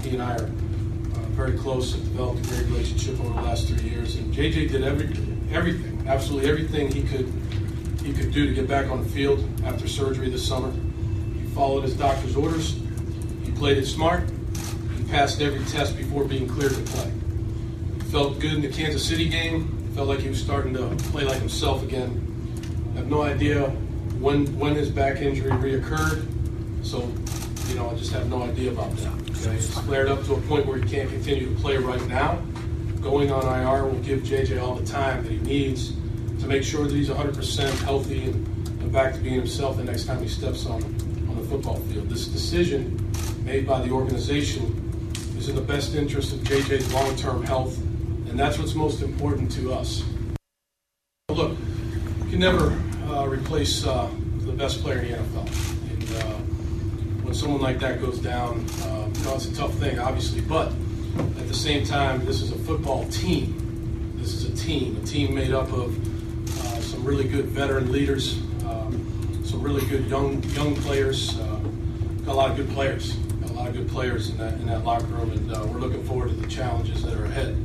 He and I are very close and developed a great relationship over the last 3 years. And JJ did everything, absolutely everything he could do to get back on the field after surgery this summer. He followed his doctor's orders. He played it smart. He passed every test before being cleared to play. He felt good in the Kansas City game. Felt like he was starting to play like himself again. I have no idea when his back injury reoccurred, so I just have no idea about that. Okay? It's flared up to a point where he can't continue to play right now. Going on IR will give JJ all the time that he needs to make sure that he's 100% healthy and back to being himself the next time he steps on the football field. This decision made by the organization is in the best interest of JJ's long-term health, and that's what's most important to us. Look, you can never replace the best player in the NFL. And when someone like that goes down, it's a tough thing, obviously. But at the same time, this is a football team. This is a team made up of some really good veteran leaders, some really good young players. Got a lot of good players. Got a lot of good players in that locker room, and we're looking forward to the challenges that are ahead.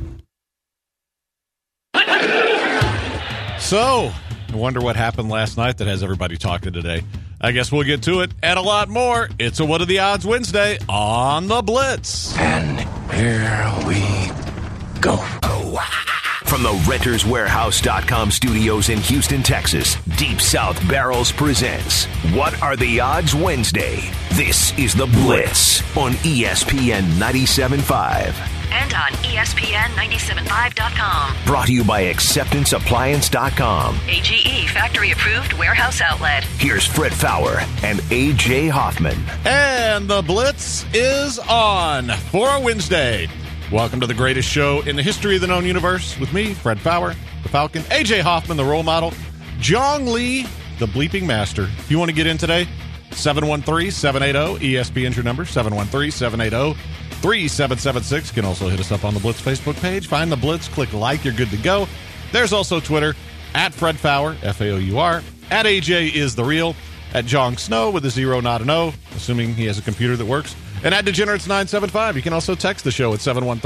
So, I wonder what happened last night that has everybody talking today. I guess we'll get to it and a lot more. It's a What Are the Odds Wednesday on the Blitz. And here we go. From the RentersWarehouse.com studios in Houston, Texas, Deep South Barrels presents What Are the Odds Wednesday. This is The Blitz on ESPN 97.5. And on ESPN975.com. Brought to you by AcceptanceAppliance.com. AGE factory-approved warehouse outlet. Here's Fred Faour and A.J. Hoffman. And the Blitz is on for a Wednesday. Welcome to the greatest show in the history of the known universe with me, Fred Faour, the Falcon, A.J. Hoffman, the role model, Jong Lee, the bleeping master. If you want to get in today, 713-780-ESPN's your number, 713-780-3776. You can also hit us up on the Blitz Facebook page. Find the Blitz, click like, you're good to go. There's also Twitter, at Fred Faour, F-A-O-U-R, at AJ is the real, at Jong Snow with a 0, not an O, assuming he has a computer that works, and at Degenerates975. You can also text the show at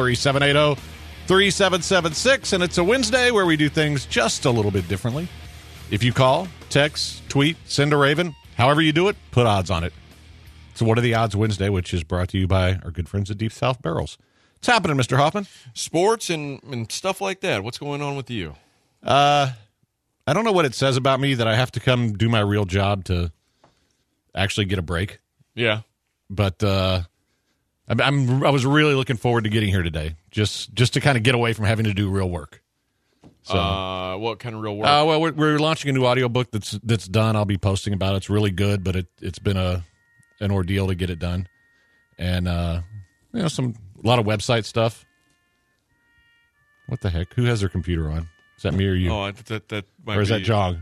713-780-3776, and it's a Wednesday where we do things just a little bit differently. If you call, text, tweet, send a Raven, however you do it, put odds on it. So What Are the Odds Wednesday, which is brought to you by our good friends at Deep South Barrels. What's happening, Mr. Hoffman? Sports and stuff like that. What's going on with you? I don't know what it says about me that I have to come do my real job to actually get a break. Yeah. But I was really looking forward to getting here today, just to kind of get away from having to do real work. So, what kind of real work? Well, we're launching a new audiobook that's done. I'll be posting about it. It's really good, but it's been an ordeal to get it done, and a lot of website stuff. What the heck? Who has their computer on? Is that me or you? Oh, that might or is be... that Jong?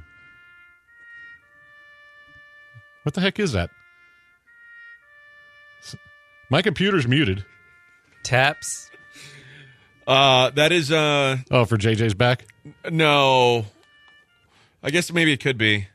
What the heck is that? My computer's muted. Taps. That is for JJ's back? No. I guess maybe it could be.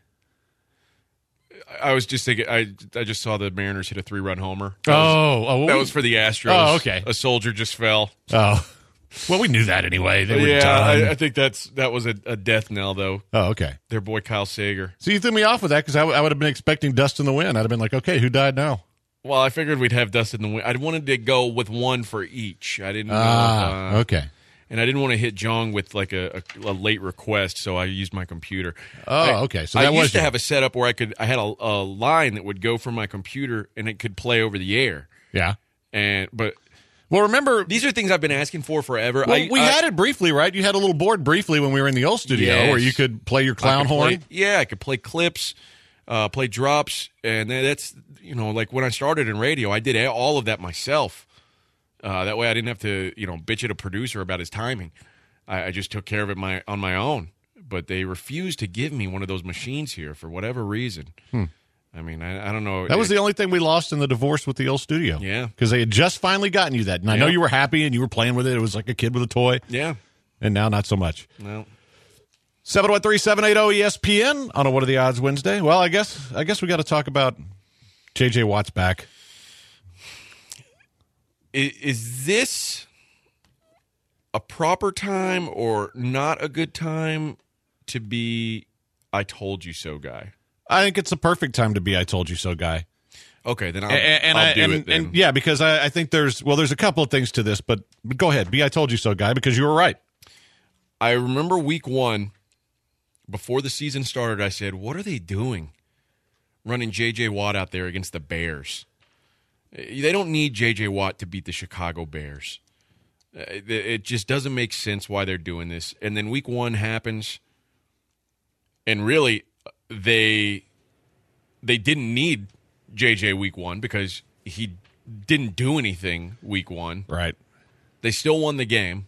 I was just thinking, I just saw the Mariners hit a 3-run homer. That was for the Astros. Oh, okay. A soldier just fell. Oh. Well, we knew that anyway. They were done. I think that was a death knell, though. Oh, okay. Their boy Kyle Sager. So you threw me off with that because I would have been expecting dust in the wind. I'd have been like, okay, who died now? Well, I figured we'd have dust in the wind. I wanted to go with one for each. I didn't know. Okay. And I didn't want to hit Jong with like a late request, so I used my computer. Okay. So I used to have a setup where I had a line that would go from my computer and it could play over the air. Yeah. Well, remember, these are things I've been asking for forever. Well, we had it briefly, right? You had a little board briefly when we were in the old studio where you could play your clown horn. I could play clips, play drops, and that's, like when I started in radio, I did all of that myself. That way I didn't have to, bitch at a producer about his timing. I just took care of it on my own. But they refused to give me one of those machines here for whatever reason. I mean, I don't know. That was the only thing we lost in the divorce with the old studio. Yeah. Because they had just finally gotten you that. And I know you were happy and you were playing with it. It was like a kid with a toy. Yeah. And now not so much. No. 713-780-ESPN on a What Are the Odds Wednesday. Well, I guess we got to talk about J.J. Watt's back. Is this a proper time or not a good time to be I told you so guy? I think it's a perfect time to be I told you so guy. Okay, then I'll do it then. And yeah, because I think there's a couple of things to this, but go ahead. Be I told you so guy, because you were right. I remember week 1, before the season started, I said, what are they doing running J.J. Watt out there against the Bears? They don't need J.J. Watt to beat the Chicago Bears. It just doesn't make sense why they're doing this. And then week 1 happens, and really they didn't need J.J. week 1 because he didn't do anything week 1. Right. They still won the game.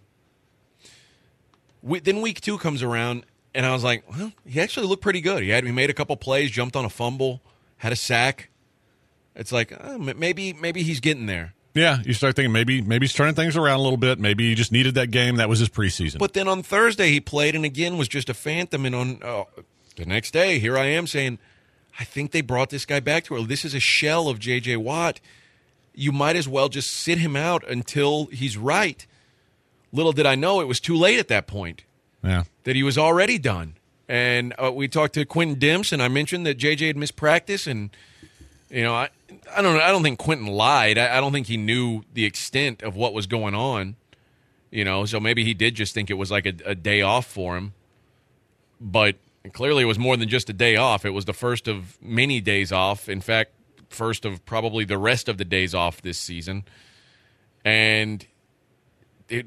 Then week 2 comes around, and I was like, well, he actually looked pretty good. He made a couple plays, jumped on a fumble, had a sack. It's like, maybe he's getting there. Yeah, you start thinking maybe he's turning things around a little bit. Maybe he just needed that game. That was his preseason. But then on Thursday he played and again was just a phantom. And on the next day, here I am saying, I think they brought this guy back to her. This is a shell of J.J. Watt. You might as well just sit him out until he's right. Little did I know it was too late at that point. Yeah. That he was already done. And we talked to Quentin Dimps, and I mentioned that J.J. had missed practice. And, I don't know. I don't think Quentin lied. I don't think he knew the extent of what was going on. So maybe he did just think it was like a day off for him. But clearly it was more than just a day off. It was the first of many days off. In fact, first of probably the rest of the days off this season. And it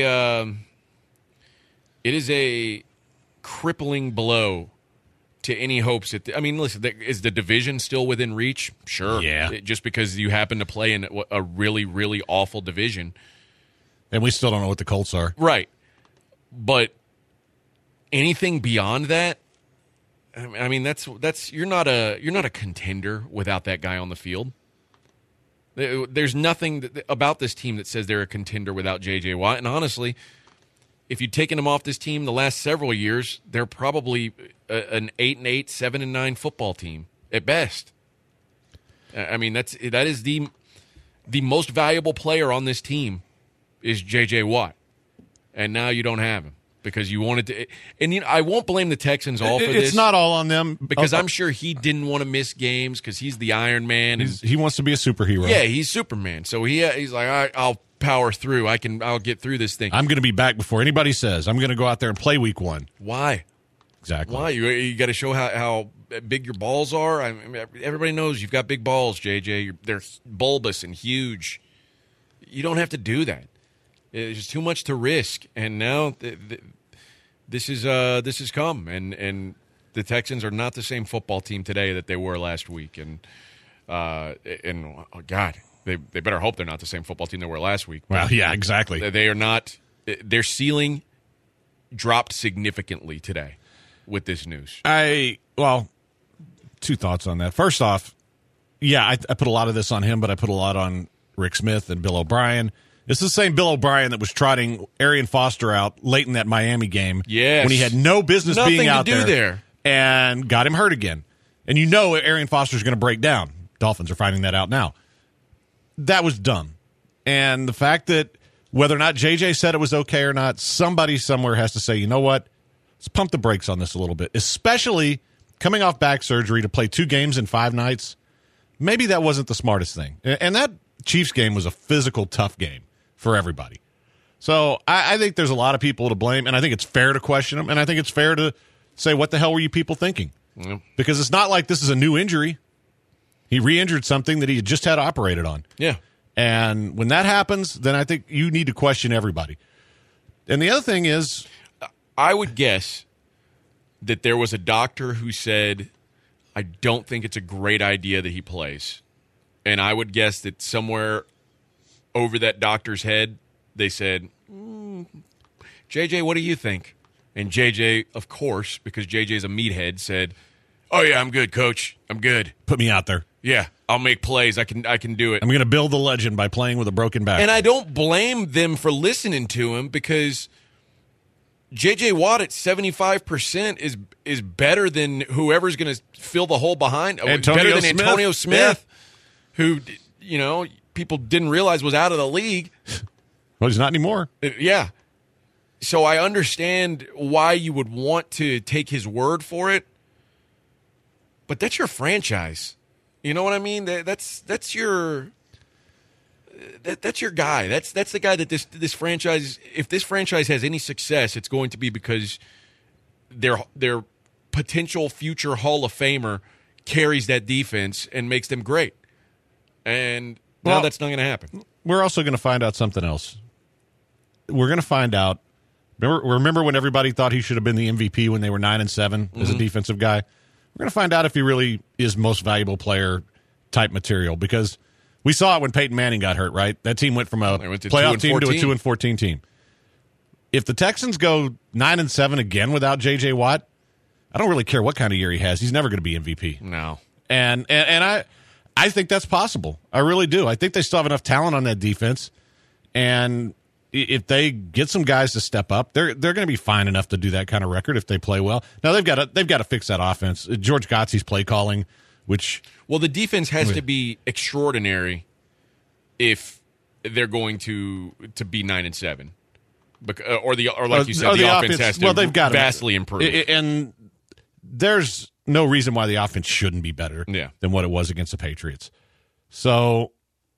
is a crippling blow to any hopes that listen, is the division still within reach? Sure. Yeah. Just because you happen to play in a really, really awful division. And we still don't know what the Colts are. Right. But anything beyond that, that's you're not a contender without that guy on the field. There's nothing about this team that says they're a contender without J.J. Watt. And honestly, if you'd taken him off this team the last several years, they're probably an 8-8, 7-9 football team at best. That is the most valuable player on this team is J.J. Watt, and now you don't have him because you wanted to. And I won't blame the Texans all for this. It's not all on them because I'm sure he didn't want to miss games because he's the Iron Man. He wants to be a superhero. Yeah, he's Superman. So he's like, all right, I'll power through. I'll get through this thing. I'm going to be back before anybody says. I'm going to go out there and play week 1. Why? Exactly. Why? You got to show how big your balls are. Everybody knows you've got big balls, JJ. They're bulbous and huge. You don't have to do that. It's just too much to risk. And now this has come, and the Texans are not the same football team today that they were last week. And oh God, they better hope they're not the same football team they were last week. Well, yeah, exactly. They are not. Their ceiling dropped significantly today with this news. Two thoughts on that. First off, yeah, I put a lot of this on him, but I put a lot on Rick Smith and Bill O'Brien. It's the same Bill O'Brien that was trotting Arian Foster out late in that Miami game when he had no business Nothing being out to do there and got him hurt again. And Arian Foster's going to break down. Dolphins are finding that out now. That was dumb. And the fact that whether or not JJ said it was okay or not, somebody somewhere has to say, you know what? Let's pump the brakes on this a little bit, especially coming off back surgery to play 2 games in 5 nights. Maybe that wasn't the smartest thing. And that Chiefs game was a physical, tough game for everybody. So I think there's a lot of people to blame, and I think it's fair to question them, and I think it's fair to say, what the hell were you people thinking? Yeah. Because it's not like this is a new injury. He re-injured something that he had just had operated on. Yeah. And when that happens, then I think you need to question everybody. And the other thing is, I would guess that there was a doctor who said, I don't think it's a great idea that he plays. And I would guess that somewhere over that doctor's head, they said, JJ, what do you think? And JJ, of course, because JJ's a meathead, said, oh, yeah, I'm good, coach. I'm good. put me out there. Yeah, I'll make plays. I can do it. I'm going to build the legend by playing with a broken back. And I don't blame them for listening to him because J.J. Watt at 75% is better than whoever's going to fill the hole behind. Antonio better than Smith. Antonio Smith, Yeah. who, people didn't realize was out of the league. Well, he's not anymore. Yeah. So I understand why you would want to take his word for it, but that's your franchise. You know what I mean? That's your guy. That's the guy that this franchise. If this franchise has any success, it's going to be because their potential future Hall of Famer carries that defense and makes them great. And now that's not going to happen. We're also going to find out something else. We're going to find out. Remember when everybody thought he should have been the MVP when they were 9-7 as a defensive guy? We're going to find out if he really is most valuable player type material, because we saw it when Peyton Manning got hurt, right? That team went from a playoff team to a 2-14 team. If the Texans go 9-7 again without J.J. Watt, I don't really care what kind of year he has. He's never going to be MVP. No. And I think that's possible. I really do. I think they still have enough talent on that defense, and if they get some guys to step up, they're going to be fine enough to do that kind of record if they play well. Now they've got to fix that offense. George Gottsy's play calling, the defense has to be extraordinary if they're going to be 9-7, or like you said, the offense has to they've got vastly improve. And there's no reason why the offense shouldn't be better than what it was against the Patriots. So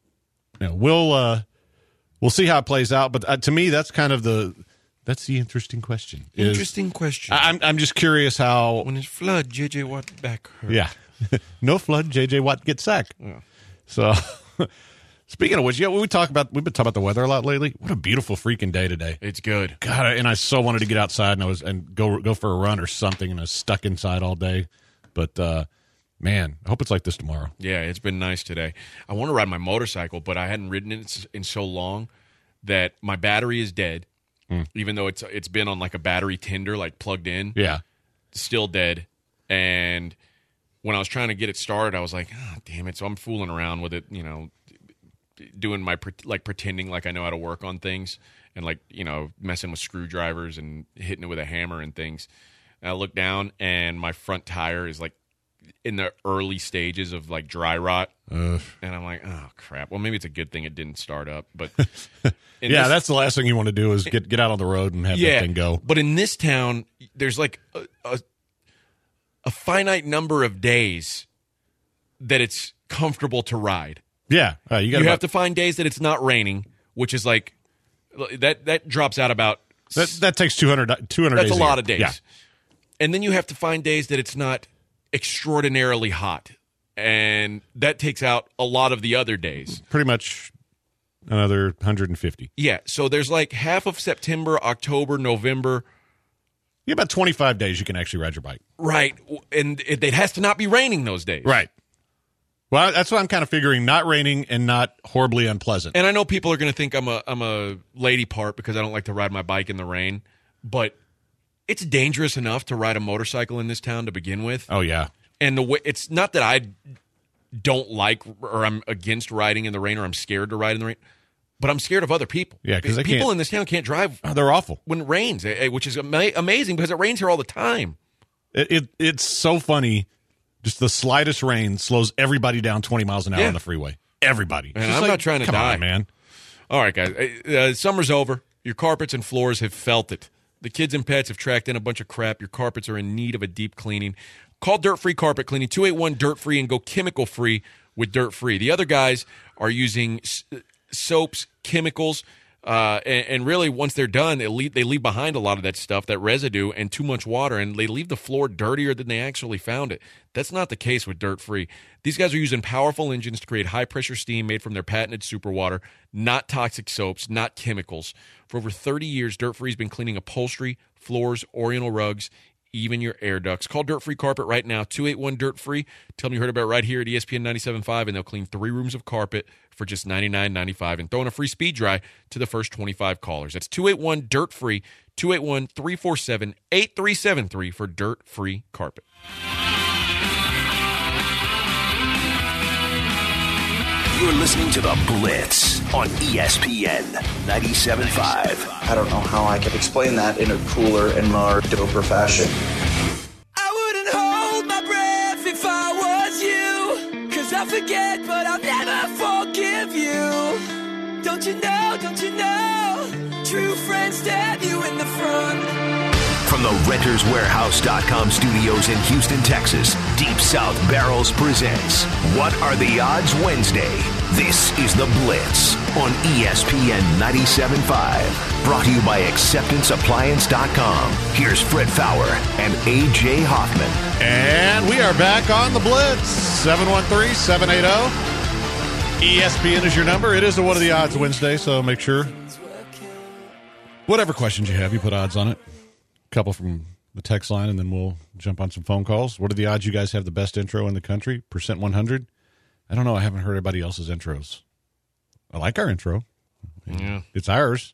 we'll see how it plays out. But to me, that's kind of the interesting question. Interesting question. I'm just curious how when it's flood, J.J. Watt back hurt. Yeah, no flood, J.J. Watt gets sacked. Yeah. So speaking of which, we've been talking about the weather a lot lately. What a beautiful freaking day today. It's good. God, and I so wanted to get outside and go for a run or something, and I was stuck inside all day. But man, I hope it's like this tomorrow. Yeah, it's been nice today. I want to ride my motorcycle, but I hadn't ridden it in so long that my battery is dead. Even though it's been on like a battery tender, like plugged in. Yeah. Still dead. And when I was trying to get it started, I was like, oh, damn it. So I'm fooling around with it, doing my pretending like I know how to work on things, and messing with screwdrivers and hitting it with a hammer and things. And I look down, and my front tire is like in the early stages of like dry rot. And I'm like, oh crap. Well, maybe it's a good thing it didn't start up, but that's the last thing you want to do is get out on the road and have that thing go. But in this town, there's like a finite number of days that it's comfortable to ride. Yeah. You have to find days that it's not raining, which is like that drops out about that takes 200 that's days. That's a lot of days. Yeah. And then you have to find days that it's not extraordinarily hot, and that takes out a lot of the other days. Pretty much another 150. Yeah, so there's like half of September, October, November. Yeah, about 25 days you can actually ride your bike. Right, and it has to not be raining those days. Right. Well, that's what I'm kind of figuring, not raining and not horribly unpleasant. And I know people are going to think I'm a lady part because I don't like to ride my bike in the rain, but it's dangerous enough to ride a motorcycle in this town to begin with. Oh, yeah. And it's not that I don't like or I'm against riding in the rain or I'm scared to ride in the rain, but I'm scared of other people. Yeah, because people in this town can't drive. Oh, they're awful when it rains, which is amazing because it rains here all the time. It's so funny. Just the slightest rain slows everybody down 20 miles an hour on the freeway. Everybody. And I'm not trying to die, on, man. All right, guys. Summer's over. Your carpets and floors have felt it. The kids and pets have tracked in a bunch of crap. Your carpets are in need of a deep cleaning. Call Dirt Free Carpet Cleaning, 281-DIRT-FREE, and go chemical-free with Dirt Free. The other guys are using soaps, chemicals, and really once they're done, they leave behind a lot of that stuff, that residue, and too much water, and they leave the floor dirtier than they actually found it. That's not the case with Dirt Free. These guys are using powerful engines to create high-pressure steam made from their patented superwater, not toxic soaps, not chemicals. For over 30 years, Dirt Free has been cleaning upholstery, floors, oriental rugs, even your air ducts. Call Dirt Free Carpet right now, 281-DIRT-FREE. Tell them you heard about it right here at ESPN 97.5, and they'll clean 3 rooms of carpet for just $99.95 and throw in a free speed dry to the first 25 callers. That's 281-DIRT-FREE, 281-347-8373 for Dirt Free Carpet. You're listening to The Blitz on ESPN 97.5. I don't know how I could explain that in a cooler and more doper fashion. I wouldn't hold my breath if I was you, 'cause I forget, but I'll never forgive you. Don't you know, don't you know? True friends stab you in the front. From the RentersWarehouse.com studios in Houston, Texas, Deep South Barrels presents What Are the Odds Wednesday. This is The Blitz on ESPN 97.5. Brought to you by AcceptanceAppliance.com. Here's Fred Fowler and A.J. Hoffman. And we are back on the Blitz. 713-780. ESPN is your number. It is the What Are the Odds Wednesday, so make sure whatever questions you have, you put odds on it. A couple from the text line, and then we'll jump on some phone calls. What are the odds you guys have the best intro in the country? Percent 100? I don't know. I haven't heard anybody else's intros. I like our intro. Yeah. It's ours.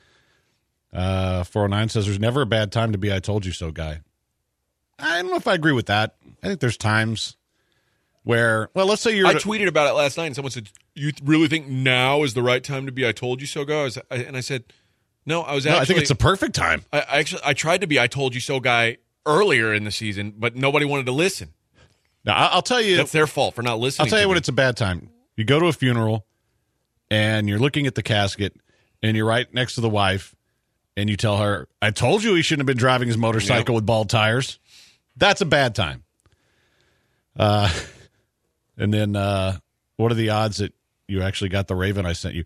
409 says there's never a bad time to be I told you so guy. I don't know if I agree with that. I think there's times where, well, let's say you're... I tweeted about it last night, and someone said, you really think now is the right time to be I told you so guy? And I said, no, I was actually... No, I think it's the perfect time. I tried to be I told you so guy earlier in the season, but nobody wanted to listen. Now, I'll tell you... That's their fault for not listening. I'll tell you to when me. it's a bad time. You go to a funeral, and you're looking at the casket, and you're right next to the wife, and you tell her, I told you he shouldn't have been driving his motorcycle with bald tires. That's a bad time. And then what are the odds that you actually got the Raven I sent you?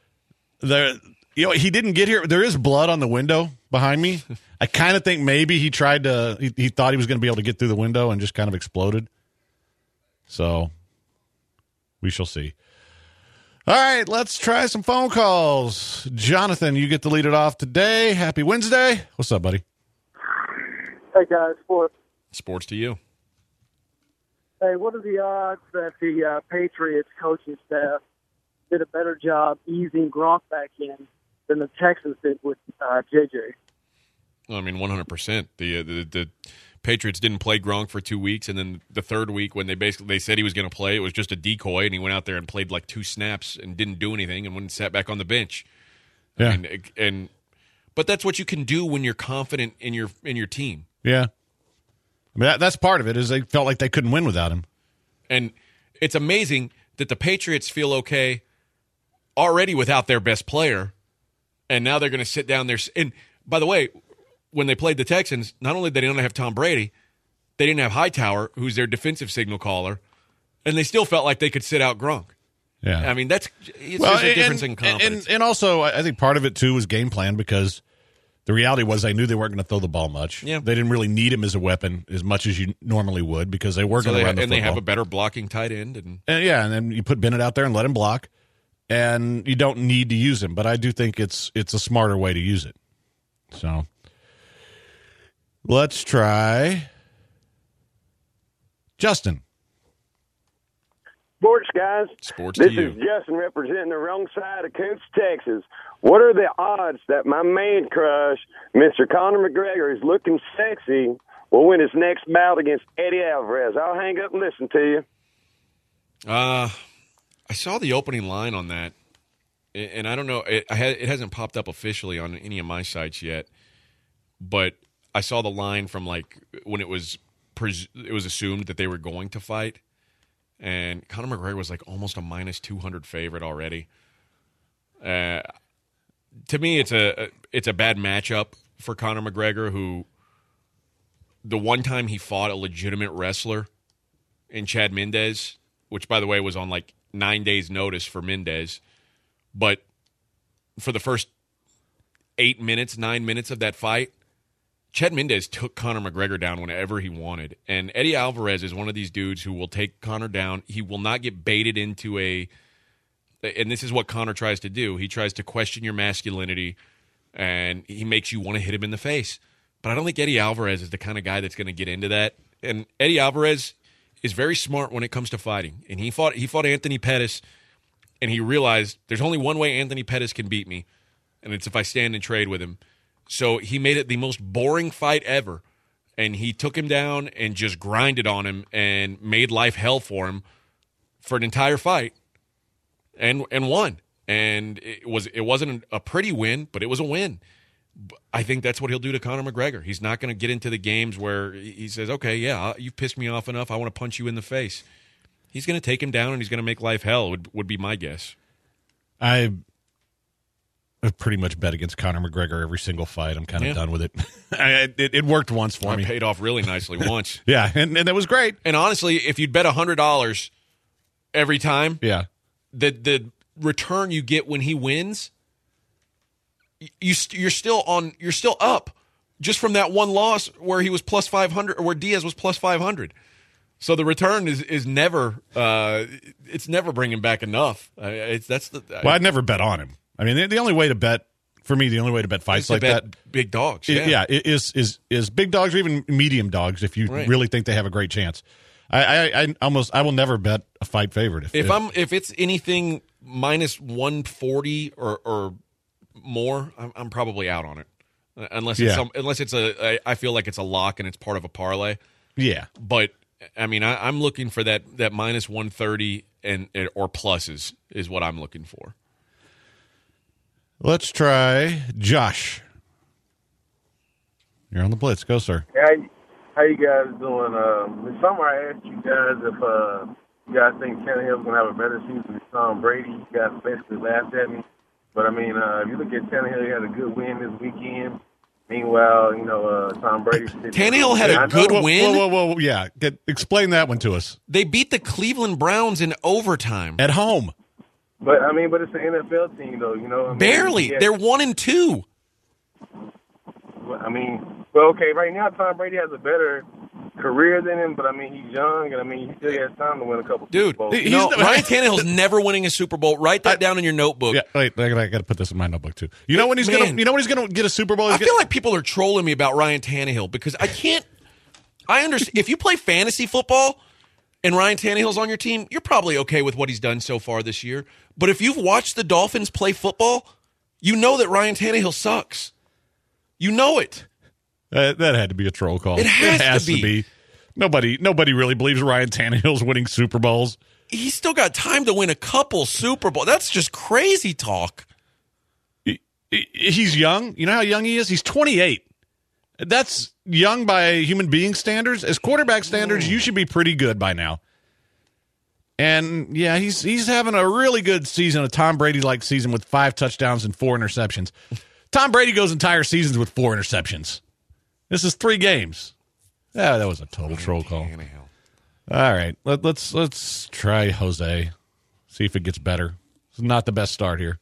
He didn't get here. There is blood on the window behind me. I kind of think maybe he tried to, he thought he was going to be able to get through the window and just kind of exploded. So we shall see. All right, let's try some phone calls. Jonathan, you get to lead it off today. Happy Wednesday. What's up, buddy? Hey, guys. Sports to you. Hey, what are the odds that the Patriots coaching staff did a better job easing Gronk back in than the Texans did with JJ? Well, I mean, 100%. The Patriots didn't play Gronk for 2 weeks, and then the third week when they said he was going to play, it was just a decoy, and he went out there and played like 2 snaps and didn't do anything, and went and sat back on the bench. Yeah. But that's what you can do when you're confident in your team. Yeah. I mean, that's part of it, is they felt like they couldn't win without him. And it's amazing that the Patriots feel okay already without their best player, and now they're going to sit down there. And by the way, when they played the Texans, not only did they don't have Tom Brady, they didn't have Hightower, who's their defensive signal caller, and they still felt like they could sit out Gronk. Yeah. I mean, it's just a difference in confidence. And also, I think part of it, too, was game plan, because the reality was they knew they weren't going to throw the ball much. Yeah. They didn't really need him as a weapon as much as you normally would, because they were going to run the football. And they have a better blocking tight end. And then you put Bennett out there and let him block, and you don't need to use him. But I do think it's a smarter way to use it. So let's try Justin. Sports, guys. Sports this to you. Is Justin representing the wrong side of Coops, Texas. What are the odds that my man crush, Mr. Conor McGregor, is looking sexy, will win his next bout against Eddie Alvarez? I'll hang up and listen to you. I saw the opening line on that, and I don't know. It hasn't popped up officially on any of my sites yet, but I saw the line from like when it was assumed that they were going to fight. And Conor McGregor was like almost a minus 200 favorite already. To me, it's a bad matchup for Conor McGregor, who the one time he fought a legitimate wrestler in Chad Mendez, which, by the way, was on like 9 days' notice for Mendez. But for the first 9 minutes of that fight, Chad Mendez took Conor McGregor down whenever he wanted. And Eddie Alvarez is one of these dudes who will take Conor down. He will not get baited into and this is what Conor tries to do. He tries to question your masculinity, and he makes you want to hit him in the face. But I don't think Eddie Alvarez is the kind of guy that's going to get into that. And Eddie Alvarez is very smart when it comes to fighting. And he fought Anthony Pettis, and he realized there's only one way Anthony Pettis can beat me, and it's if I stand and trade with him. So he made it the most boring fight ever, and he took him down and just grinded on him and made life hell for him for an entire fight, and won. And it wasn't a pretty win, but it was a win. I think that's what he'll do to Conor McGregor. He's not going to get into the games where he says, okay, yeah, you've pissed me off enough. I want to punch you in the face. He's going to take him down, and he's going to make life hell, would be my guess. pretty much bet against Conor McGregor every single fight. I'm kind of done with it. It worked once for me. Paid off really nicely once. Yeah, and that was great. And honestly, if you'd bet $100 every time, the return you get when he wins, you're still up just from that one loss where he was plus 500 or where Diaz was plus 500. So the return is never it's never bringing back enough. I'd never bet on him. I mean, the only way to bet for me, the only way to bet fights like that, big dogs, is big dogs or even medium dogs if you really think they have a great chance. I will never bet a fight favorite if it's anything minus 140 or more, I'm probably out on it. Unless it's I feel like it's a lock and it's part of a parlay. Yeah, but I mean, I'm looking for that minus 130 or pluses is what I'm looking for. Let's try Josh. You're on the Blitz. Go, sir. Hey, how you guys doing? This summer I asked you guys if you guys think Tannehill's going to have a better season than Tom Brady. You guys basically laughed at me. But, I mean, if you look at Tannehill, he had a good win this weekend. Meanwhile, Tom Brady... Tannehill had a good win? Whoa, yeah. Explain that one to us. They beat the Cleveland Browns in overtime. At home. But it's an NFL team, though, Barely. They're 1-2. Okay, right now Tom Brady has a better career than him, but, he's young, and, he still has time to win a couple Super Bowls. Ryan Tannehill's never winning a Super Bowl. Write that down in your notebook. Yeah, wait, I got to put this in my notebook, too. You know when he's going to get a Super Bowl? I feel like people are trolling me about Ryan Tannehill because I understand. If you play fantasy football and Ryan Tannehill's on your team, you're probably okay with what he's done so far this year. But if you've watched the Dolphins play football, you know that Ryan Tannehill sucks. You know it. That had to be a troll call. It has to be. Nobody really believes Ryan Tannehill's winning Super Bowls. He's still got time to win a couple Super Bowls. That's just crazy talk. He's young. You know how young he is? He's 28. That's young by human being standards. As quarterback standards, you should be pretty good by now. And, yeah, he's having a really good season, a Tom Brady-like season with 5 touchdowns and 4 interceptions. Tom Brady goes entire seasons with 4 interceptions. This is 3 games. Yeah, that was a total troll call. All right, let's try Jose. See if it gets better. It's not the best start here.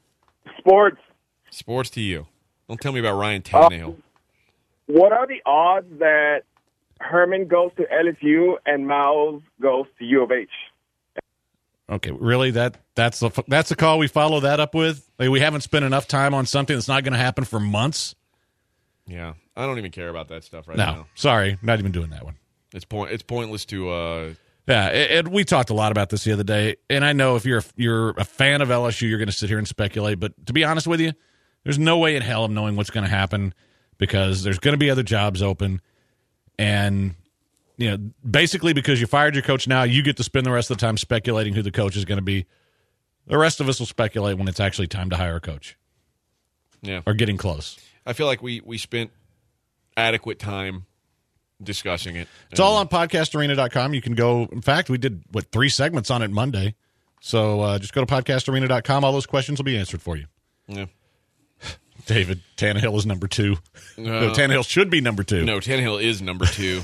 Sports to you. Don't tell me about Ryan Tannehill. What are the odds that Herman goes to LSU and Miles goes to U of H? Okay, really? That's the call we follow that up with? Like, we haven't spent enough time on something that's not going to happen for months? Yeah, I don't even care about that stuff now. No, sorry, not even doing that one. It's pointless to. Yeah, and we talked a lot about this the other day, and I know if you're a fan of LSU, you're going to sit here and speculate. But to be honest with you, there's no way in hell of knowing what's going to happen because there's going to be other jobs open, and basically because you fired your coach now, you get to spend the rest of the time speculating who the coach is going to be. The rest of us will speculate when it's actually time to hire a coach. Yeah, or getting close. I feel like we spent adequate time discussing it. It's all on podcastarena.com. You can go. In fact, we did, 3 segments on it Monday. So just go to podcastarena.com. All those questions will be answered for you. Yeah. David, Tannehill is number 2. No, Tannehill should be number 2. No, Tannehill is number 2.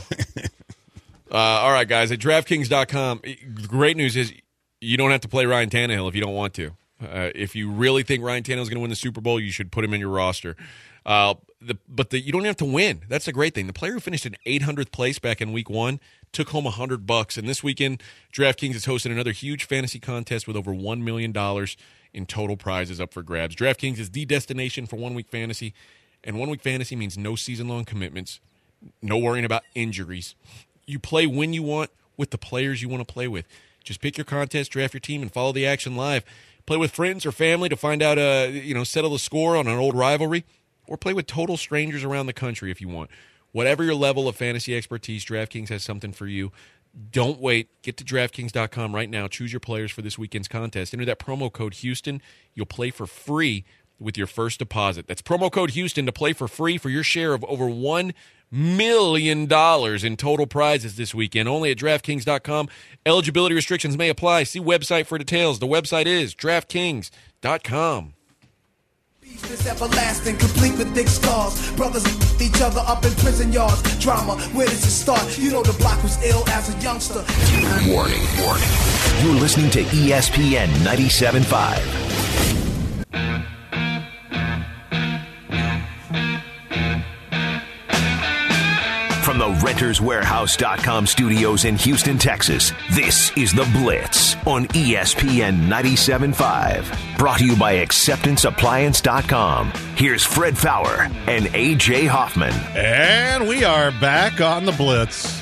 All right, guys. At DraftKings.com, the great news is you don't have to play Ryan Tannehill if you don't want to. If you really think Ryan Tannehill is going to win the Super Bowl, you should put him in your roster. You don't have to win. That's the great thing. The player who finished in 800th place back in Week 1 took home $100. And this weekend, DraftKings is hosting another huge fantasy contest with over $1 million in total prizes up for grabs. DraftKings is the destination for one-week fantasy, and one-week fantasy means no season-long commitments, no worrying about injuries. You play when you want with the players you want to play with. Just pick your contest, draft your team, and follow the action live. Play with friends or family to find out, settle the score on an old rivalry, or play with total strangers around the country if you want. Whatever your level of fantasy expertise, DraftKings has something for you. Don't wait. Get to DraftKings.com right now. Choose your players for this weekend's contest. Enter that promo code Houston. You'll play for free with your first deposit. That's promo code Houston to play for free for your share of over $1 million in total prizes this weekend. Only at DraftKings.com. Eligibility restrictions may apply. See website for details. The website is DraftKings.com. It's everlasting, complete with thick scars. Brothers each other up in prison yards. Drama, where does it start? You know the block was ill as a youngster. Warning. You're listening to ESPN 97.5. From the RentersWarehouse.com studios in Houston, Texas, this is The Blitz on ESPN 97.5. Brought to you by AcceptanceAppliance.com. Here's Fred Fowler and A.J. Hoffman. And we are back on The Blitz.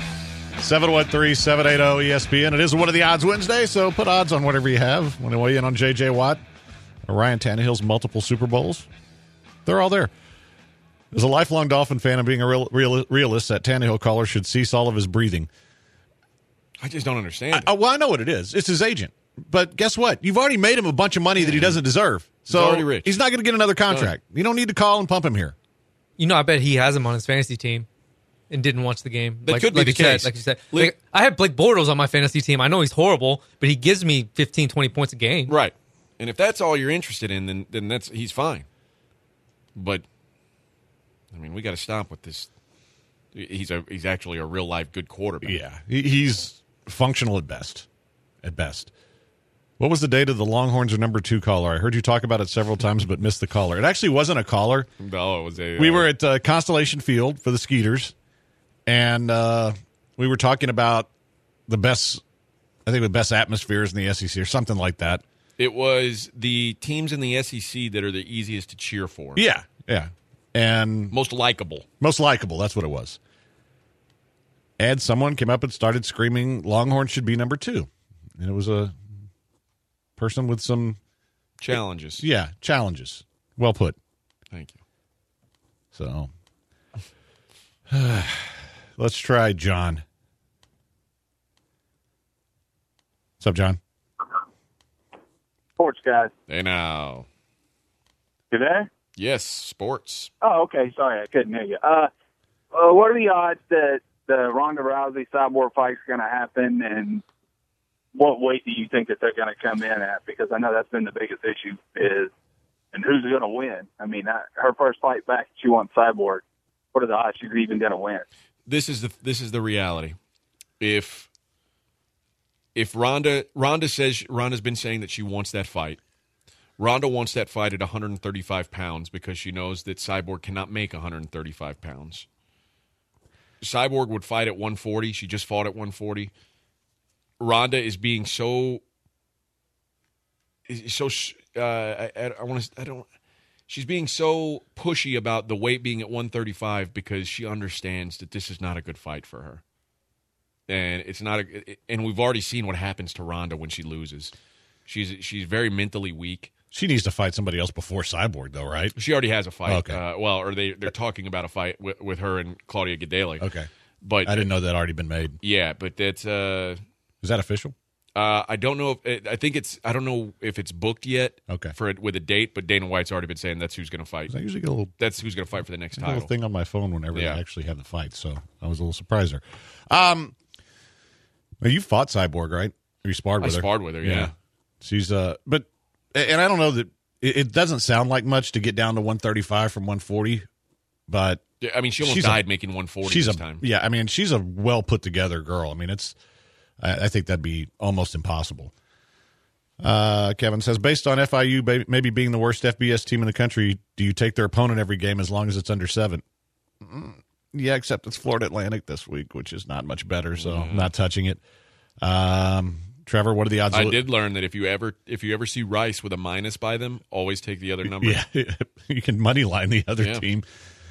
713-780-ESPN. It is What Are the Odds Wednesday, so put odds on whatever you have. Want to weigh in on J.J. Watt or Ryan Tannehill's multiple Super Bowls? They're all there. As a lifelong Dolphin fan and being a realist, that Tannehill caller should cease all of his breathing. I just don't understand. Well, I know what it is. It's his agent. But guess what? You've already made him a bunch of money that he doesn't deserve. So he's already rich. He's not going to get another contract. You don't need to call and pump him here. You know, I bet he has him on his fantasy team and didn't watch the game. That could be the case. Like you said. Like, I have Blake Bortles on my fantasy team. I know he's horrible, but he gives me 15, 20 points a game. Right. And if that's all you're interested in, then he's fine. But I mean, we got to stop with this. He's actually a real life good quarterback. Yeah, he's functional at best. At best. What was the date of the Longhorns or number 2 caller? I heard you talk about it several times, but missed the caller. It actually wasn't a caller. No, it was a. We were at Constellation Field for the Skeeters, and we were talking about the best. I think the best atmospheres in the SEC or something like that. It was the teams in the SEC that are the easiest to cheer for. Yeah. And most likable. That's what it was. And someone came up and started screaming, Longhorn should be number 2. And it was a person with some challenges. Yeah, challenges. Well put. Thank you. So, let's try John. What's up, John? Sports guys. Hey now. You there? Yes, sports. Oh, okay. Sorry, I couldn't hear you. What are the odds that the Ronda Rousey Cyborg fight is going to happen, and what weight do you think that they're going to come in at? Because I know that's been the biggest issue and who's going to win? I mean, her first fight back, she won Cyborg. What are the odds she's even going to win? This is the reality. If Ronda's been saying that she wants that fight. Ronda wants that fight at 135 pounds because she knows that Cyborg cannot make 135 pounds. Cyborg would fight at 140. She just fought at 140. Ronda is being she's being so pushy about the weight being at 135 because she understands that this is not a good fight for her. And it's not and we've already seen what happens to Ronda when she loses. She's very mentally weak. She needs to fight somebody else before Cyborg, though, right? She already has a fight. Okay. They're talking about a fight with her and Claudia Gadelha. Okay. But I didn't know that had already been made. Yeah, but that's is that official? I don't know I don't know if it's booked yet. Okay. With a date, but Dana White's already been saying that's who's going to fight. I usually get a little. That's who's going to fight for the next title. Little thing on my phone whenever they actually have the fight, so I was a little surprised there. Well, you fought Cyborg, right? Or you sparred with her? I sparred with her, yeah. She's but and I don't know that it doesn't sound like much to get down to 135 from 140, but yeah, I mean, she almost died making 140 this time. Yeah, I mean, she's a well put together girl. I mean, I think that'd be almost impossible. Kevin says, based on FIU maybe being the worst FBS team in the country, do you take their opponent every game as long as it's under 7? Yeah, except it's Florida Atlantic this week, which is not much better, so I'm not touching it. Trevor, what are the odds? I did learn that if you ever see Rice with a minus by them, always take the other number. Yeah, you can money line the other team.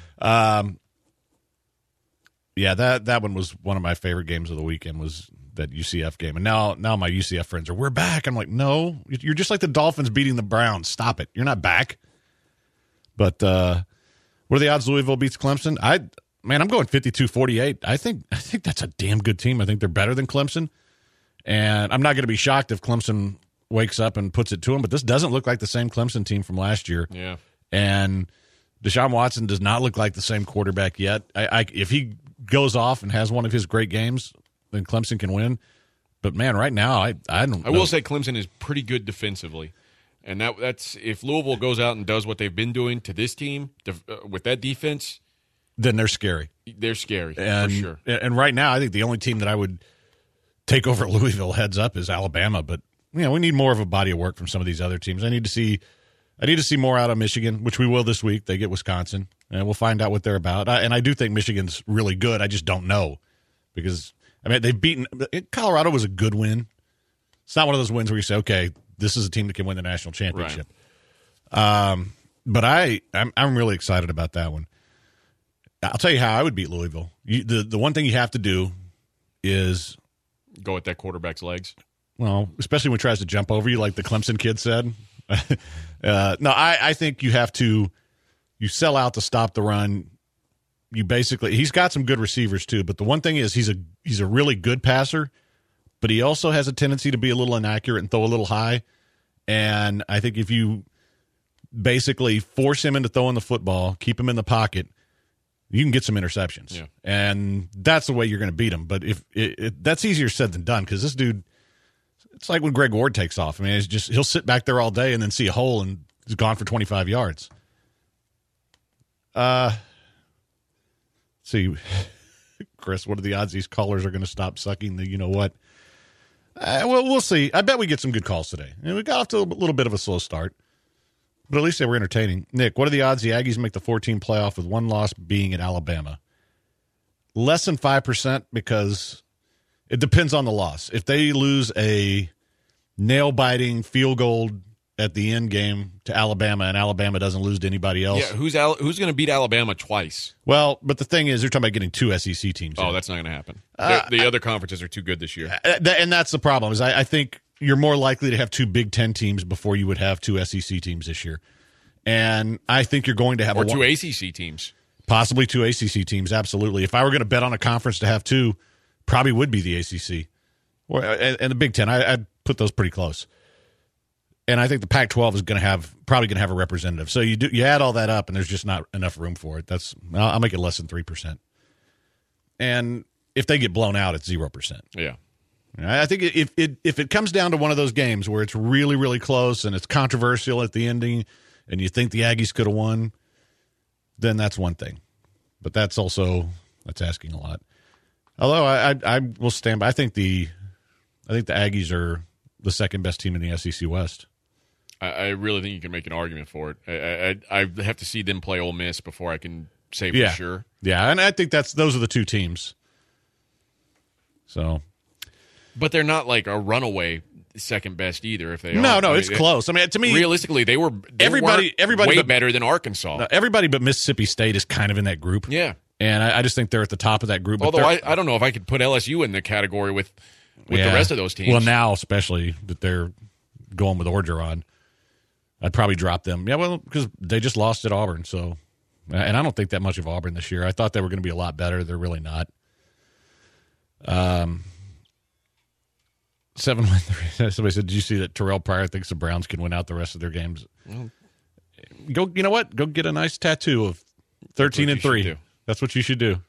Yeah, that one was one of my favorite games of the weekend, was that UCF game. And now my UCF friends are, we're back. I'm like, no, you're just like the Dolphins beating the Browns. Stop it. You're not back. But what are the odds Louisville beats Clemson? I'm going 52-48. I think that's a damn good team. I think they're better than Clemson. And I'm not going to be shocked if Clemson wakes up and puts it to them, but this doesn't look like the same Clemson team from last year. Yeah. And Deshaun Watson does not look like the same quarterback yet. If he goes off and has one of his great games, then Clemson can win. But, man, right now, I don't know. I will say Clemson is pretty good defensively. And that's if Louisville goes out and does what they've been doing to this team with that defense, then they're scary. They're scary, and, for sure. And right now, I think the only team that I would take over Louisville heads up is Alabama. But we need more of a body of work from some of these other teams. I need to see more out of Michigan, which we will this week. They get Wisconsin, and we'll find out what they're about. And I do think Michigan's really good. I just don't know because they've beaten Colorado was a good win. It's not one of those wins where you say, okay, this is a team that can win the national championship. Right. But I'm really excited about that one. I'll tell you how I would beat Louisville. The one thing you have to do is go at that quarterback's legs. Well, especially when he tries to jump over you, like the Clemson kid said. No, I think you have to. You sell out to stop the run. He's got some good receivers too. But the one thing is he's a really good passer, but he also has a tendency to be a little inaccurate and throw a little high. And I think if you basically force him into throwing the football, keep him in the pocket, you can get some interceptions. Yeah. And that's the way you're going to beat him. But if that's easier said than done because this dude, it's like when Greg Ward takes off. It's just he'll sit back there all day and then see a hole and he's gone for 25 yards. See, Chris, what are the odds these callers are going to stop sucking the you-know-what? Well, we'll see. I bet we get some good calls today. We got off to a little bit of a slow start, but at least they were entertaining. Nick, what are the odds the Aggies make the 14 playoff with one loss being at Alabama? Less than 5% because it depends on the loss. If they lose a nail-biting field goal at the end game to Alabama and Alabama doesn't lose to anybody else. Yeah, who's going to beat Alabama twice? Well, but the thing is, they're talking about getting 2 SEC teams. Oh, that's not going to happen. The other conferences are too good this year. And that's the problem. Is I think you're more likely to have 2 Big Ten teams before you would have 2 SEC teams this year. And I think you're going to have 2 ACC teams. Possibly 2 ACC teams, absolutely. If I were going to bet on a conference to have 2, probably would be the ACC. And the Big Ten, I'd put those pretty close. And I think the Pac-12 is probably going to have a representative. So you add all that up, and there's just not enough room for it. I'll make it less than 3%. And if they get blown out, it's 0%. Yeah. I think if it comes down to one of those games where it's really, really close and it's controversial at the ending, and you think the Aggies could have won, then that's one thing. But that's asking a lot. Although I will stand by. I think the Aggies are the second best team in the SEC West. I really think you can make an argument for it. I have to see them play Ole Miss before I can say for sure. Yeah, and I think those are the 2 teams. So, but they're not like a runaway second best either. If they no, it's close. To me, realistically, they were everybody way better than Arkansas. No, everybody but Mississippi State is kind of in that group. Yeah, and I just think they're at the top of that group. Although I don't know if I could put LSU in the category with the rest of those teams. Well, now especially that they're going with Orgeron, I'd probably drop them. Yeah, well, because they just lost at Auburn. So, and I don't think that much of Auburn this year. I thought they were going to be a lot better. They're really not. 713. Somebody said, "Did you see that Terrell Pryor thinks the Browns can win out the rest of their games?" Go. You know what? Go get a nice tattoo of 13-3. That's what you should do.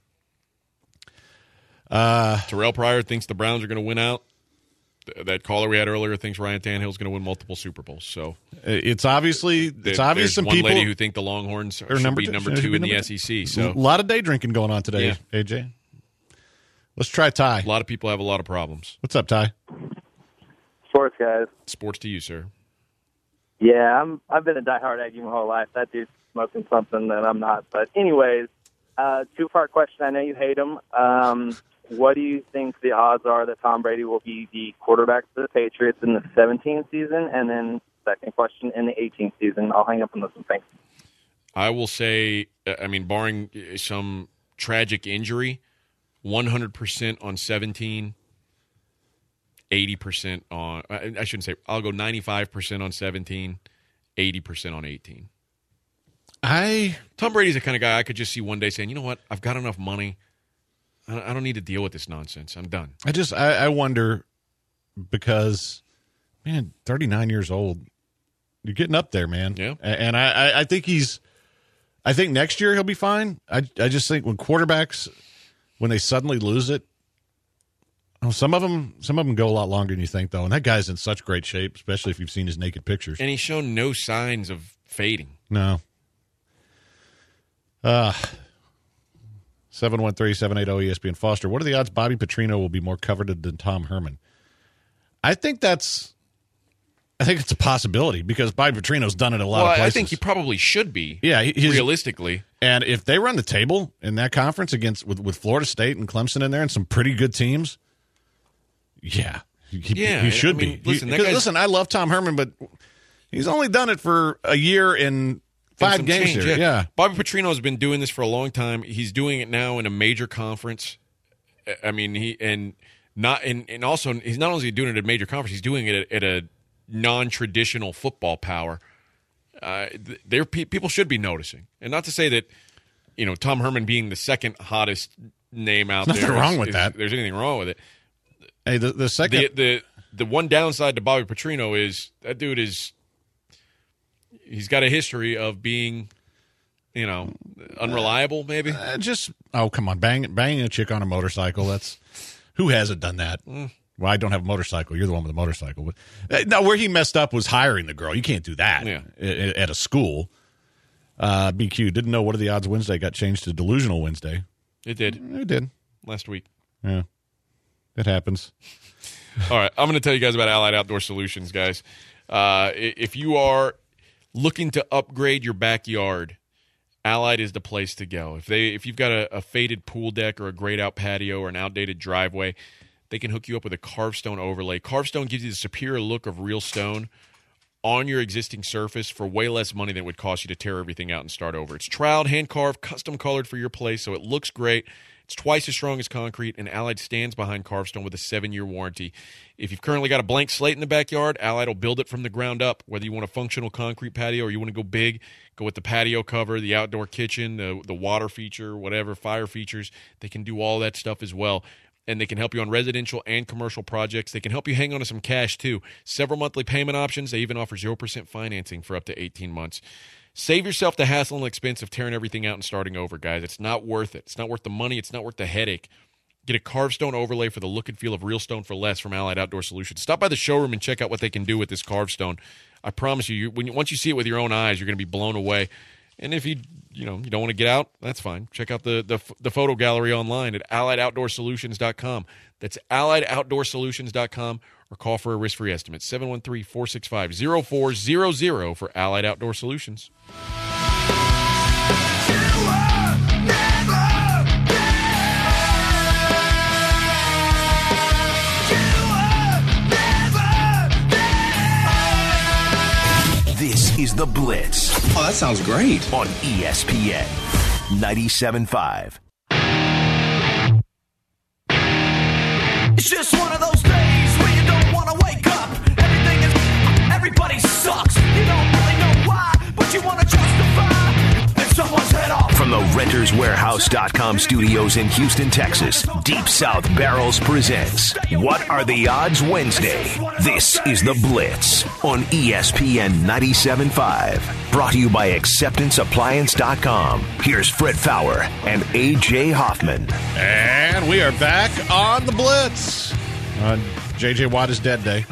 Terrell Pryor thinks the Browns are going to win out. That caller we had earlier thinks Ryan Tannehill is going to win multiple Super Bowls. So it's obvious some one people lady who think the Longhorns should be number 2 in the SEC. So a lot of day drinking going on today, AJ. Let's try Ty. A lot of people have a lot of problems. What's up, Ty? Sports, guys. Sports to you, sir. Yeah, I've been a diehard Aggie my whole life. That dude's smoking something that I'm not. But anyways, 2-part question. I know you hate him. What do you think the odds are that Tom Brady will be the quarterback for the Patriots in the 17th season? And then second question, in the 18th season. I'll hang up and listen. Thanks. I will say, barring some tragic injury, 100% on 17, 80% on – I shouldn't say – I'll go 95% on 17, 80% on 18. Tom Brady's the kind of guy I could just see one day saying, you know what, I've got enough money. I don't need to deal with this nonsense. I'm done. I wonder because, man, 39 years old, you're getting up there, man. Yeah. And I think I think next year he'll be fine. I just think when quarterbacks, when they suddenly lose it, Oh, some of them go a lot longer than you think, though. And that guy's in such great shape, especially if you've seen his naked pictures. And he's shown no signs of fading. No. 713-780-ESPN Foster. What are the odds Bobby Petrino will be more coveted than Tom Herman? I think it's a possibility because Bobby Petrino's done it a lot of places. I think he probably should be. Yeah, realistically. And if they run the table in that conference with Florida State and Clemson in there and some pretty good teams, yeah, he should be. Listen, I love Tom Herman, but he's only done it for a year and 5 games here. Yeah. Bobby Petrino has been doing this for a long time. He's doing it now in a major conference. I mean, he's not only doing it at a major conference, he's doing it at a non-traditional football power. People should be noticing, and not to say that Tom Herman being the second hottest name out There's there. Nothing wrong with that. There's anything wrong with it. Hey, the second the one downside to Bobby Petrino is that dude he's got a history of being unreliable. Maybe come on, banging a chick on a motorcycle. That's who hasn't done that. Well, I don't have a motorcycle. You're the one with a motorcycle. But no, where he messed up was hiring the girl. You can't do that at a school. BQ didn't know what are the odds Wednesday got changed to Delusional Wednesday. It did. It did last week. Yeah, it happens. All right, I'm going to tell you guys about Allied Outdoor Solutions, guys. If you are looking to upgrade your backyard, Allied is the place to go. If you've got a faded pool deck or a grayed out patio or an outdated driveway, they can hook you up with a carved stone overlay. Carved stone gives you the superior look of real stone on your existing surface for way less money than it would cost you to tear everything out and start over. It's troweled, hand-carved, custom-colored for your place, so it looks great. It's twice as strong as concrete, and Allied stands behind carved stone with a 7-year warranty. If you've currently got a blank slate in the backyard, Allied will build it from the ground up. Whether you want a functional concrete patio or you want to go big, go with the patio cover, the outdoor kitchen, the water feature, whatever, fire features, they can do all that stuff as well. And they can help you on residential and commercial projects. They can help you hang on to some cash, too. Several monthly payment options. They even offer 0% financing for up to 18 months. Save yourself the hassle and expense of tearing everything out and starting over, guys. It's not worth it. It's not worth the money. It's not worth the headache. Get a carved stone overlay for the look and feel of real stone for less from Allied Outdoor Solutions. Stop by the showroom and check out what they can do with this carved stone. I promise you, once you see it with your own eyes, you're going to be blown away. And if you don't want to get out, that's fine. Check out the photo gallery online at AlliedOutdoorSolutions.com. That's AlliedOutdoorSolutions.com, or call for a risk-free estimate, 713-465-0400 for Allied Outdoor Solutions. This is The Blitz. Oh, that sounds great. On ESPN 97.5. It's just one of those days where you don't want to wake up. Everybody sucks. You don't really know why, but you want to justify someone's head off. From the RentersWarehouse.com studios in Houston, Texas, Deep South Barrels presents What Are the Odds Wednesday? This is The Blitz on ESPN 97.5. Brought to you by AcceptanceAppliance.com. Here's Fred Fowler and A.J. Hoffman. And we are back on The Blitz on J.J. Watt is Dead Day.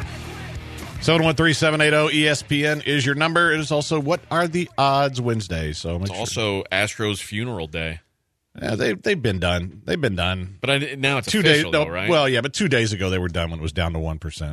713-780-ESPN is your number. It is also What Are the Odds Wednesday. So it's also Astros funeral day. Yeah, they've been done. They've been done. But now it's official, though, right? Well, yeah, but 2 days ago they were done when it was down to 1%.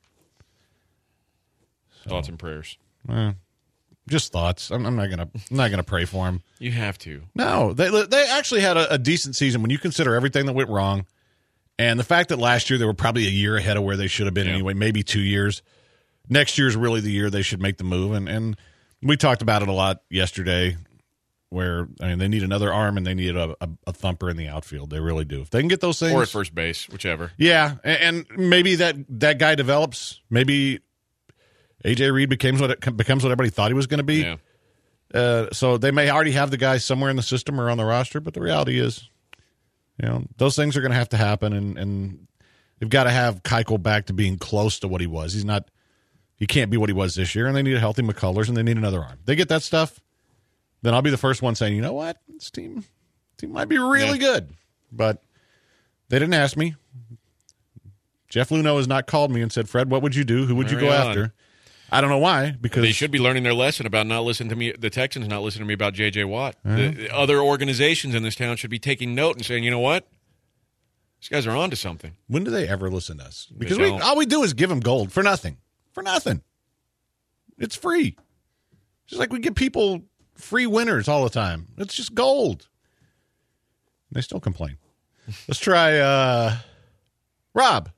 Thoughts and prayers. Just thoughts. I'm not gonna pray for them. You have to. No, they actually had a decent season when you consider everything that went wrong, and the fact that last year they were probably a year ahead of where they should have been anyway, maybe 2 years. Next year's really the year they should make the move, and we talked about it a lot yesterday. Where they need another arm and they need a thumper in the outfield. They really do. If they can get those things, or at first base, whichever. Yeah, and maybe that guy develops. Maybe AJ Reed becomes what everybody thought he was going to be. Yeah. So they may already have the guy somewhere in the system or on the roster, but the reality is, those things are going to have to happen, and they've got to have Keuchel back to being close to what he was. He can't be what he was this year, and they need a healthy McCullers, and they need another arm. They get that stuff, then I'll be the first one saying, you know what, this team might be really good. But they didn't ask me. Jeff Luhnow has not called me and said, Fred, what would you do? Who would you go after? I don't know why, because they should be learning their lesson about not listening to me. The Texans not listening to me about J.J. Watt. The other organizations in this town should be taking note and saying, you know what? These guys are on to something. When do they ever listen to us? Because all we do is give them gold for nothing. For nothing. It's free. Just like we give people free winners all the time. It's just gold. They still complain. Let's try Rob.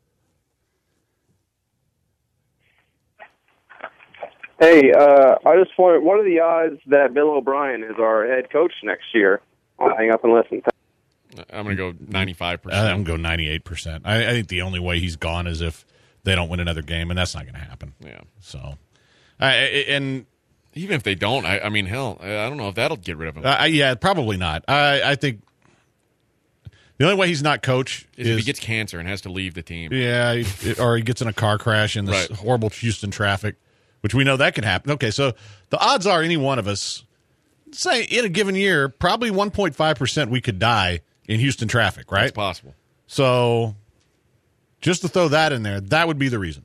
Hey, I just wondered, what are the odds that Bill O'Brien is our head coach next year? I'll hang up and listen. I'm going to go 95%. I'm going to go 98%. I think the only way he's gone is if they don't win another game, and that's not going to happen. Yeah. So, and even if they don't, I mean, hell, I don't know if that'll get rid of him. Yeah, probably not. I think the only way he's not coach is if he gets cancer and has to leave the team. Yeah, or he gets in a car crash in this horrible Houston traffic, which we know that can happen. Okay, so the odds are any one of us, say in a given year, probably 1.5% we could die in Houston traffic, right? It's possible. So just to throw that in there, that would be the reason.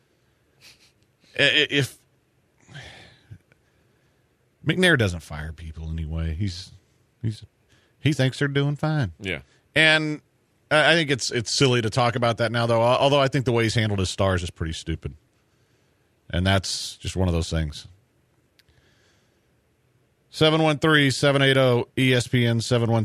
If McNair doesn't fire people anyway, he thinks they're doing fine. Yeah. And I think it's silly to talk about that now, though, although I think the way he's handled his stars is pretty stupid. And that's just one of those things. 713-780-ESPN,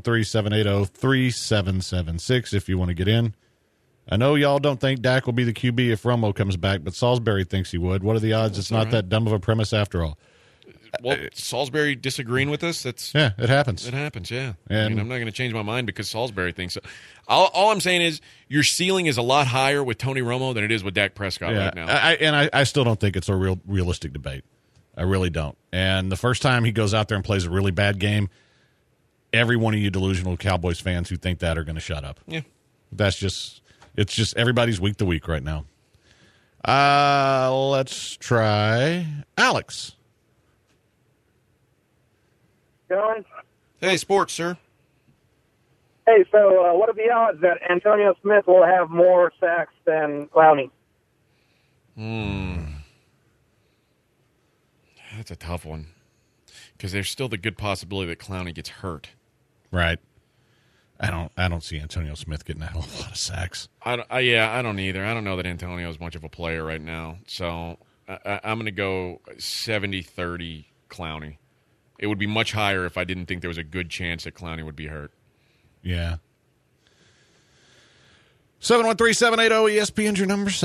713-780-3776 if you want to get in. I know y'all don't think Dak will be the QB if Romo comes back, but Salisbury thinks he would. What are the odds it's not that dumb of a premise after all? Well, Salisbury disagreeing with us, it happens. It happens, yeah. And I mean, I'm not going to change my mind because Salisbury thinks so. All I'm saying is your ceiling is a lot higher with Tony Romo than it is with Dak Prescott right now. I still don't think it's a realistic debate. I really don't. And the first time he goes out there and plays a really bad game, every one of you delusional Cowboys fans who think that are going to shut up. Yeah. It's just everybody's week to week right now. Let's try Alex. Going? Hey, sports, sir. Hey, so what are the odds that Antonio Smith will have more sacks than Clowney? That's a tough one because there's still the good possibility that Clowney gets hurt. Right. I don't see Antonio Smith getting a hell of a lot of sacks. I don't either. I don't know that Antonio is much of a player right now. So I'm going to go 70-30 Clowney. It would be much higher if I didn't think there was a good chance that Clowney would be hurt. Yeah. 713-780-ESPN's your number,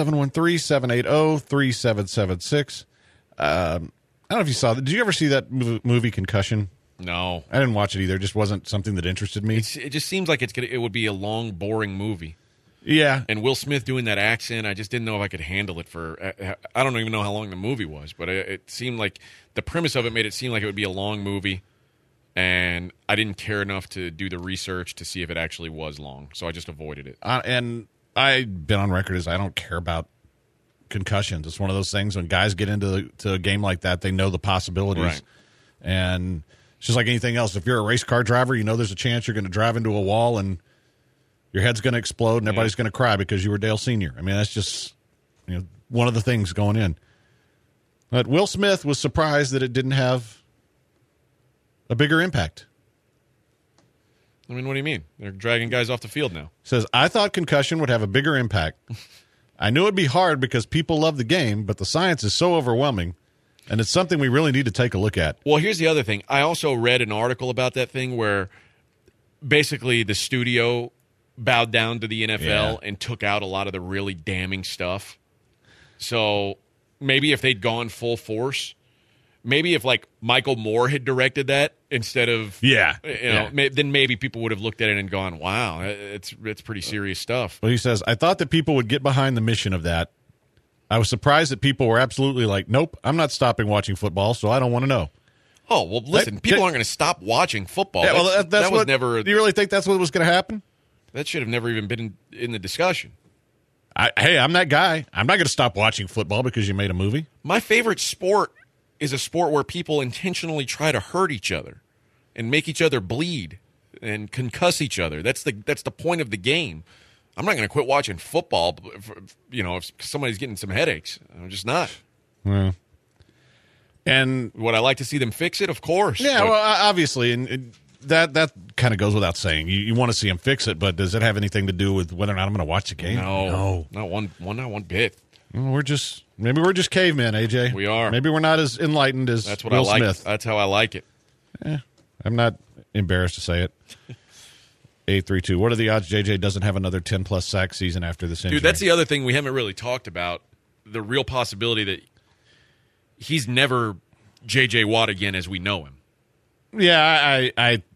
713-780-3776. I don't know if you saw that. Did you ever see that movie Concussion? No. I didn't watch it either. It just wasn't something that interested me. It just seems like it would be a long, boring movie. Yeah. And Will Smith doing that accent, I just didn't know if I could handle it for I don't even know how long the movie was, but it seemed like the premise of it made it seem like it would be a long movie, and I didn't care enough to do the research to see if it actually was long, so I just avoided it. And I've been on record as I don't care about concussions. It's one of those things when guys get into a game like that, they know the possibilities. Right. And it's just like anything else. If you're a race car driver, you know there's a chance you're going to drive into a wall and your head's going to explode and everybody's going to cry because you were Dale Sr. I mean, that's just one of the things going in. But Will Smith was surprised that it didn't have a bigger impact. I mean, what do you mean? They're dragging guys off the field now. Says, I thought concussion would have a bigger impact. I knew it'd be hard because people love the game, but the science is so overwhelming, and it's something we really need to take a look at. Well, here's the other thing. I also read an article about that thing where basically the studio bowed down to the NFL and took out a lot of the really damning stuff. So maybe if they'd gone full force, maybe if like Michael Moore had directed that instead of then maybe people would have looked at it and gone, "Wow, it's pretty serious stuff." Well, he says, "I thought that people would get behind the mission of that. I was surprised that people were absolutely like, nope, I'm not stopping watching football, so I don't want to know." Oh well, listen, people aren't going to stop watching football. Yeah, that was never. Do you really think that's what was going to happen? That should have never even been in the discussion. Hey, I'm that guy. I'm not going to stop watching football because you made a movie. My favorite sport is a sport where people intentionally try to hurt each other and make each other bleed and concuss each other. That's the point of the game. I'm not going to quit watching football, if somebody's getting some headaches. I'm just not. Well, and would I like to see them fix it? Of course. Yeah, well, obviously, and that kind of goes without saying. You want to see them fix it, but does it have anything to do with whether or not I'm going to watch the game? No, not one bit. Well, maybe we're just cavemen, AJ. We are. Maybe we're not as enlightened as That's what Will I like. Smith. That's how I like it. I'm not embarrassed to say it. 832. What are the odds JJ doesn't have another 10-plus sack season after this injury? Dude, that's the other thing we haven't really talked about. The real possibility that he's never J.J. Watt again as we know him. Yeah,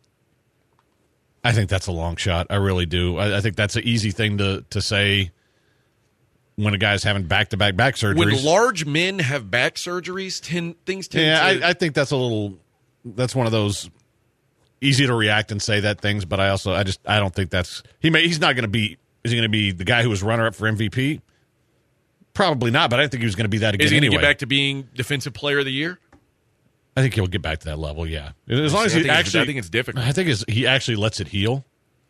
I think that's a long shot. I really do. I think that's an easy thing to say when a guy's having back-to-back back surgeries. When large men have back surgeries, things tend to... I think that's that's one of those easy to react and say that things, but I don't think that's... He's not going to be... Is he going to be the guy who was runner-up for MVP? Probably not, but I think he was going to be that again anyway. Is he going to get back to being being Defensive Player of the Year? I think he'll get back to that level, yeah. As long as I think it's difficult. I think he actually lets it heal.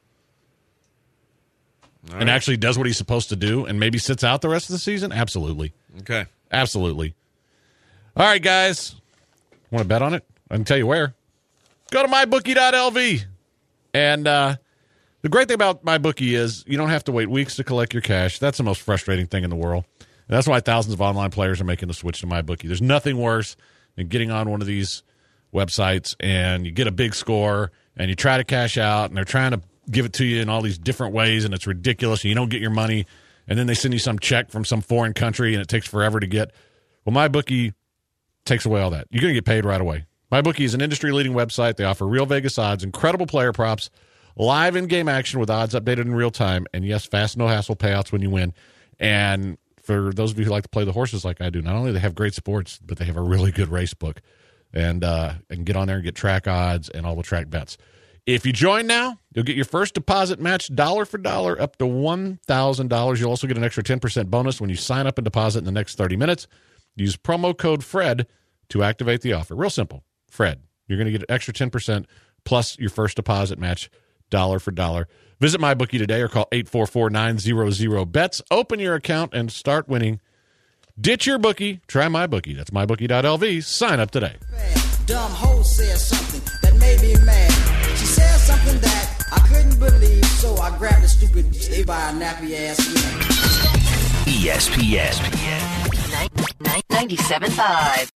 And actually does what he's supposed to do and maybe sits out the rest of the season? Absolutely. Okay. Absolutely. All right, guys. Want to bet on it? I can tell you where. Go to mybookie.lv. And the great thing about MyBookie is you don't have to wait weeks to collect your cash. That's the most frustrating thing in the world. And that's why thousands of online players are making the switch to MyBookie. There's nothing worse than getting on one of these websites and you get a big score and you try to cash out and they're trying to give it to you in all these different ways and it's ridiculous and you don't get your money and then they send you some check from some foreign country and it takes forever to get. Well, MyBookie takes away all that. You're going to get paid right away. MyBookie is an industry-leading website. They offer real Vegas odds, incredible player props, live in-game action with odds updated in real time, and yes, fast, no-hassle payouts when you win. And for those of you who like to play the horses like I do, not only do they have great sports, but they have a really good race book. And get on there and get track odds and all the track bets. If you join now, you'll get your first deposit matched dollar for dollar up to $1,000. You'll also get an extra 10% bonus when you sign up and deposit in the next 30 minutes. Use promo code FRED to activate the offer. Real simple. FRED. You're going to get an extra 10% plus your first deposit match dollar for dollar. Visit MyBookie today or call 844-900-BETS. Open your account and start winning. Ditch your bookie. Try MyBookie. That's mybookie.lv. Sign up today. Dumb hoe said something that made me mad. She said something that I couldn't believe, so I grabbed the stupid bitch by a nappy ass neck. ESPN 97.5.